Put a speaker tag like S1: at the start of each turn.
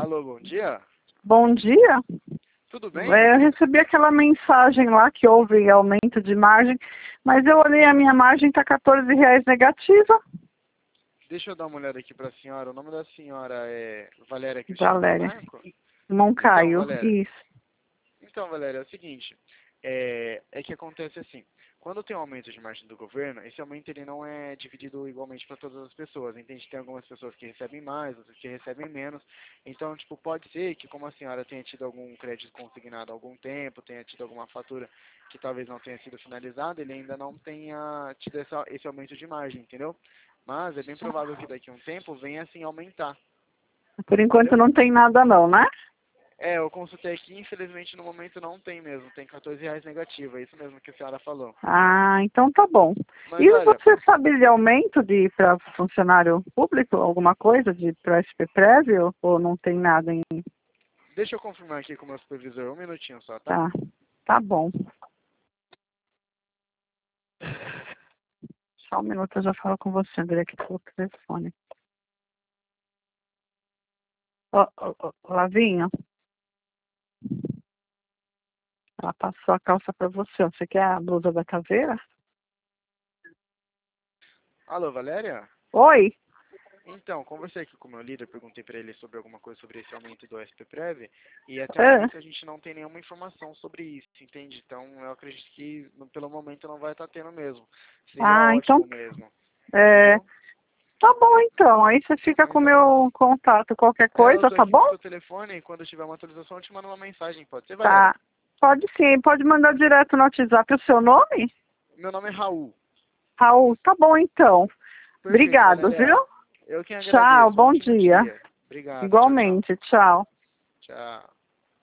S1: Alô, bom dia.
S2: Bom dia.
S1: Tudo bem?
S2: Eu recebi aquela mensagem lá que houve aumento de margem, mas eu olhei a minha margem, está R$14 negativa.
S1: Deixa eu dar uma olhada aqui para a senhora. O nome da senhora é Valéria Cristina
S2: Valéria
S1: Marco?
S2: Moncaio,
S1: Valéria.
S2: isso.
S1: Então, Valéria, é o seguinte. É que acontece assim. Quando tem um aumento de margem do governo, esse aumento ele não é dividido igualmente para todas as pessoas. Entende? Tem algumas pessoas que recebem mais, outras que recebem menos. Então, tipo, pode ser que como a senhora tenha tido algum crédito consignado há algum tempo, tenha tido alguma fatura que talvez não tenha sido finalizada, ele ainda não tenha tido esse aumento de margem, entendeu? Mas é bem provável que daqui a um tempo venha assim aumentar.
S2: Por enquanto
S1: Entendeu?
S2: não tem nada não, né?
S1: Eu consultei aqui, infelizmente no momento não tem mesmo, tem R$14 negativo, é isso mesmo que a senhora falou.
S2: Ah, então tá bom.
S1: Mas
S2: E
S1: olha,
S2: você sabe de aumento para funcionário público, alguma coisa para SP-Prev ou não tem nada em...
S1: deixa eu confirmar aqui com o meu supervisor, um minutinho só, tá?
S2: Tá, tá bom. Só um minuto, eu já falo com você, André, aqui pelo telefone. Lavinho, ela passou a calça para você. Você quer a blusa da caveira?
S1: Alô, Valéria?
S2: Oi?
S1: Então, conversei aqui com o meu líder, perguntei para ele sobre alguma coisa sobre esse aumento do SP-Prev, e até o
S2: É.
S1: momento a gente não tem nenhuma informação sobre isso, entende? Então eu acredito que pelo momento não vai estar tendo mesmo. Seria
S2: Ah, então...
S1: ótimo mesmo,
S2: É,
S1: entendeu?
S2: tá bom, então. Aí você fica com o
S1: Então,
S2: meu contato, qualquer
S1: eu
S2: coisa,
S1: tô
S2: tá
S1: aqui com o
S2: bom?
S1: seu telefone e quando tiver uma atualização eu te mando uma mensagem, pode ser, Valéria?
S2: Tá. Pode sim, pode mandar direto no WhatsApp o seu nome?
S1: Meu nome é Raul.
S2: Raul, tá bom então.
S1: Perfeito,
S2: Obrigado, viu?
S1: Valéria. Eu quem
S2: Tchau,
S1: agradeço. Um
S2: bom
S1: ótimo
S2: dia.
S1: dia. Obrigado. Tchau, tchau.
S2: Igualmente, tchau.
S1: Tchau.